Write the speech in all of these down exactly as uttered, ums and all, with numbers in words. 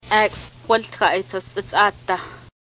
Acts Waltraitos it's atta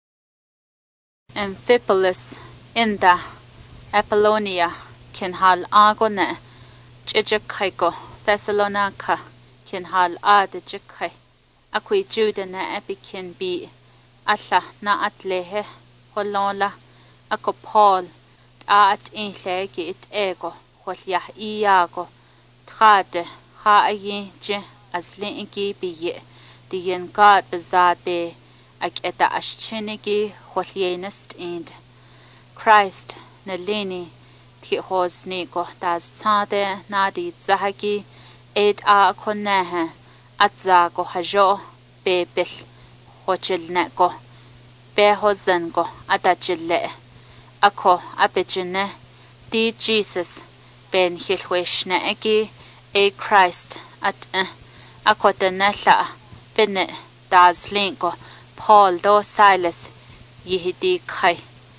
Amphipolis inda Apollonia kin hal agone Chijakhaiko Thessalonica kin hal adijikhay Akwi Juda na epikin bi alla na atlehe holola ako Paul at inlegi it ego hol iago trade ha ayi je aslingi bi die God bezad be ak eta aschenigi holjenest ind Christ na leni ti hos nigo das sade na di zahagi ed a konehe at zago hajo be bil hochil neko be hozengo atachille ako apechine di Jesus ben hilweshne egi e Christ at uh, ako tenella bene das linko Paul do Silas yihidi kai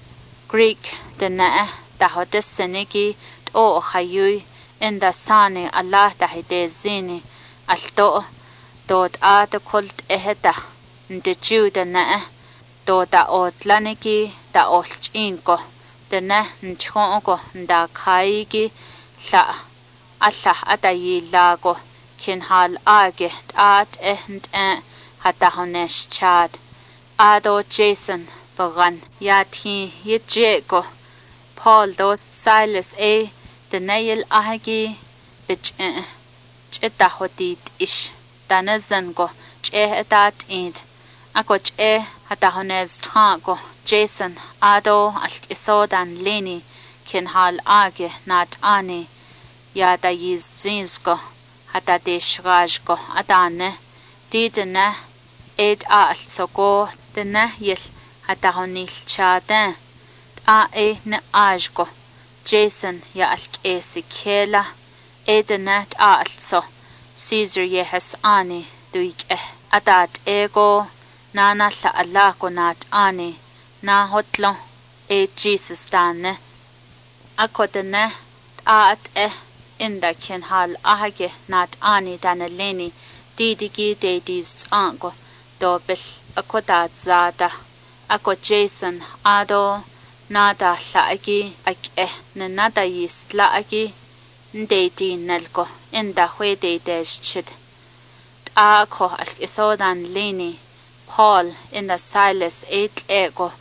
Greek dena da hodes senegi o hayui inda sane Allah da hide zini alto dot at kult eheta de juda na do da otlaniki da olchinko dena nchonko da kaigi la alla adayi lago kin hal age at ehnt eh hata honesh chad ado Jason bagan yati yejeko Paul do Silas a the nail ahagi bich eh cheta hodit ish danazango che dat id ako che hata hones trango Jason ado al isodan leni kin hal age nat ani ya da yiz zinsko hata de shrajko adane didene ed a soko dene yel hata honil chade a e ne ajko Jason ya alk e sikela edene a also Caesar yehes ani duik eh adat ego nana la Allah ko nat ani na hotlo e Jesus dane akodene at eh inda kin hal ahage nat ani dana leni didigi dedis ango dobil akodat zada ako Jason ado nada laagi ak eh na nada yis laagi ndedi nelko inda hwede deschid ako al isodan leni Paul inda Silas eight ego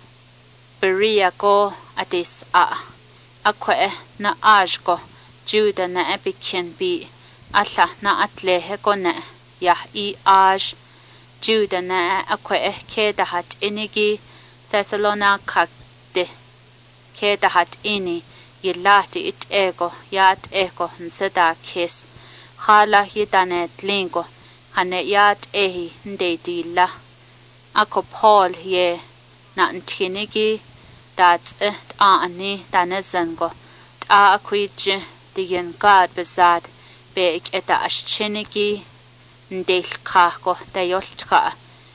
Berea go adis a ako eh na ajgo Juda na epikin bi alla na atlehe gone yah i aj Juda na akwe eh kedahat inigi Thessalonica de kedahat ini yillati it ego yat ego nseda kes khala yitanet lingo hane yat ehi ndedilla ako Paul ye na ntinigi dat eh ani danezango ta akwije digen God bezad be ik eta aschenigi ndel kako da yoltka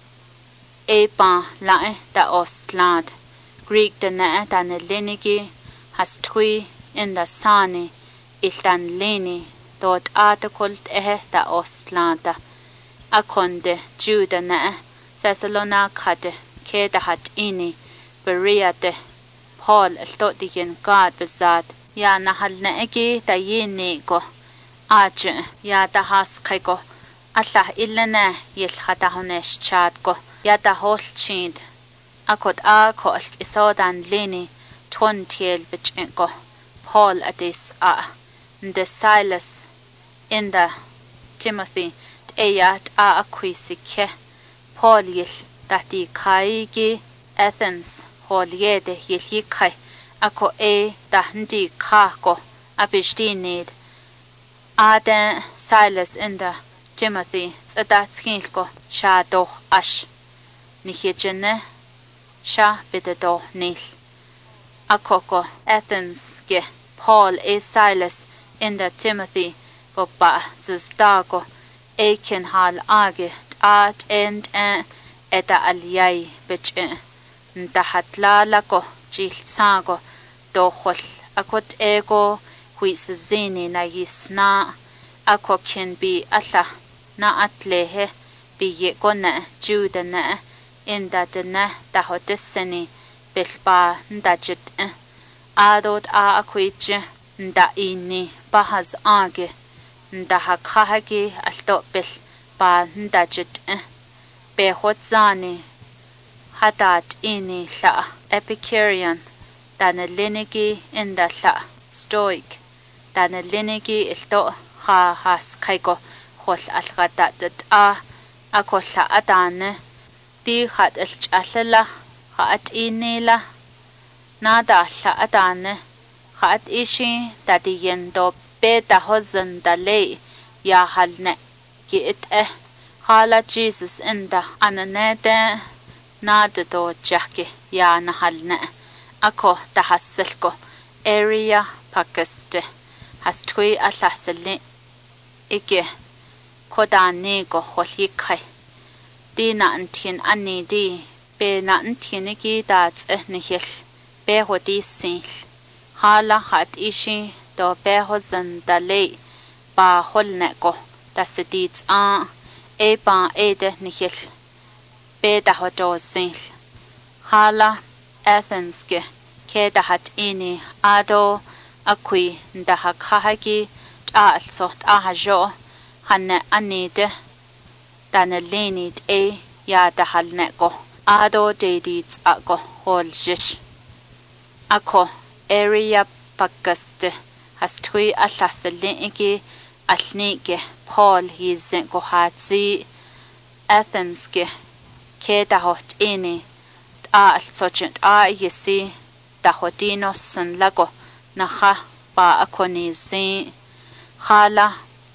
eba lae da ostland Greek da na da ne lenigi has tui in da sani ildan leni dot artikult eh da ostlanda akonde Juda na Thessalonica de ke da hat ini Berea de Paul alto digen God bezad ya nahal na egi da yini go aje ya da has kaiko Allah illana yel hata honesh chat go ya da hol chind akot a ko al isodan leni ton tiel bichenko Paul adis a the Silas in the Timothy ayat a aquisike Paul yel dati kaigi Athens hol yede yel yikai ako e da ndi kako abistinid Aden Silas in the Timothy tsadatskilko sha do ash nihijene sha bidedo nil akoko Athens ge Paul e Silas in the Timothy boba zdago eken hal age at and eta aliyai bich ndahatla lako jilsago dohol akot ego huiszini na yisna ako kin bi alla na atlehe biye kona judana inda dana dahodisani bilba ndajit adot a akwich nda ini bahaz age nda hakahagi alto bil ba ndajit behotzani hadat ini la Epicurean dana linigi inda la Stoic dana linigi ilto ha has kaiko hol algata dat a akolla adane di hat ilchalala hat inila nada la adane hat ishi dadiyendo beta hozan dale ya halne ki it eh hala Jesus inda ananete nada do jacke ya na halne ako tahasselko area pakaste hastui alasli ike kodani go holikhay di na antin ani di be na antin ki dats nihil be hodi sil hala hat ishi do be hozan dale ba holne go dasidits a e ba ede nihil be da hodo sil hala Athens ke ke da hat ini ado akui nda hakahagi ta also ta hajo hanne anide dana lenid e ya da halne go ado dedits ako holjish ako area pakaste hastui alasalinki alnike Paul hizen go hatsi Athens ke ke da hot ini a alsochent a yesi da hodinos san lago naha ba akoni zi hala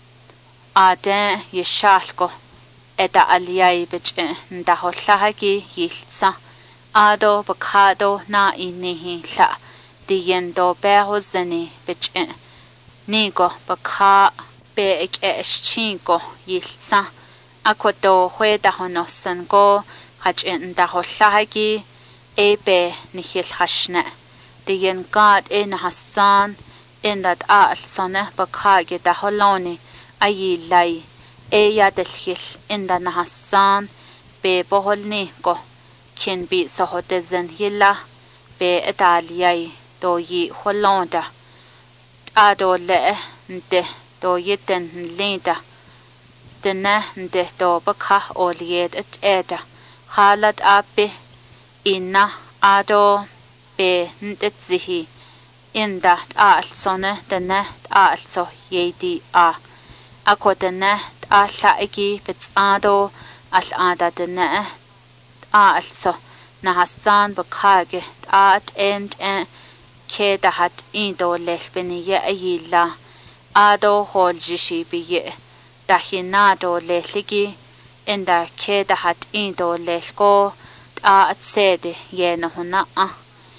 ade yeshalko eda aliyai bich nda hollahagi yilsa ado bakado na inihi la diyendo beho zeni bich nigo bakha be ek eschinko yilsa akodo hweda honosan go hach nda hollahagi ebe nihil hashne diyen God in Hassan in that al sonne bakage da holoni ayi lai e ya delhil in da Hassan be boholni go kin bi sohodezen hilla be etaliyai do yi holonda ado le nte do yiten linda dene nte do bakha oliyed et eda halat abe inna ado be ntetzihi inda ta alsone dene ta also yedi a ako dene ta laiki bitsado al ada dene ta also na Hassan bakage ta end ke da hat indo lespeni ye ayila ado holjishi biye da hinado lesligi inda ke da hat indo lesko ta atsede ye na huna a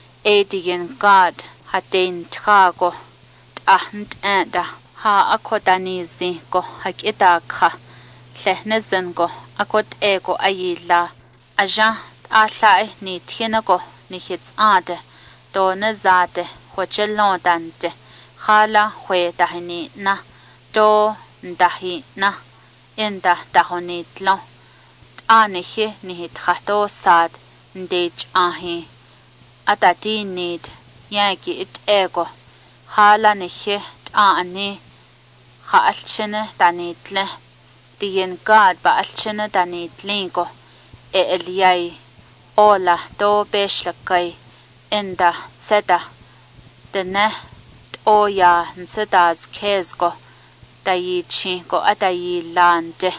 Edigen God hatin trago ahnt enda ha akodanizi go hakita kha lehnezen go akot ego ayila aja ahlai ni tienago ni hits ade do nazade hochelon dante khala hwe dahini na do ndahi na enda dahonitlo anihi ni hithato sad ndej ahi atati need yaki it ego hala nihe taani ha alchene danitle dien God ba alchene danitlingo e eliyai ola do beshlakai enda seda dene oya nsedas kezgo dayi chingo adayi lande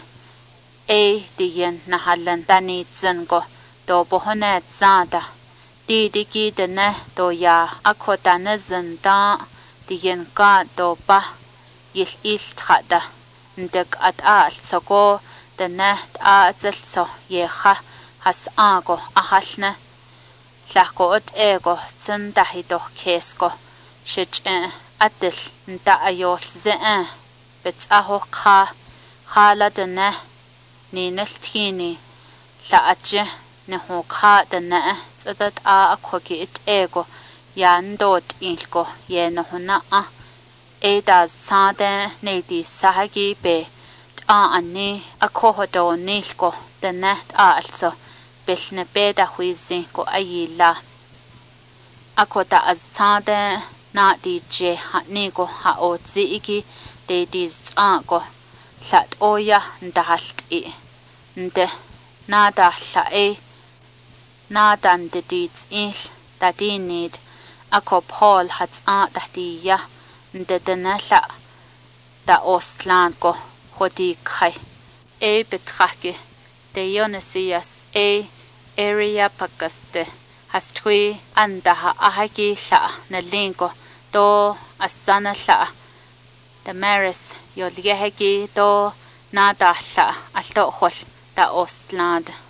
e dien nahalan danitzengo do bohonet zada Didiki dene do ya akotane zenda diyen ka do ba yil il tada ndek at al soko dene a zelso yeha has ago ahalne lako ot ego tsendahido kesko shich atil nda ayol ze bets aho kha hala dene ninel tini la aje neho kha dene tsadat a akhoki it ego yandot ilko ye no na a edas sade ne di sahagi be anni akohodo nilko dennet also belne beda huizi ko ayila akota azade na di je hatni ko ha ozi iki de dis ko lat oya ndahalt nde nada hlae nada nde dis il dadinid ako Paul hat a dahdiya nde denella da ostland ko hodi kai e betrake de Dionysius e area pakaste hastui andaha ahaki la na linko do asana la Damaris yolgeheki do nada la alto hol da ostland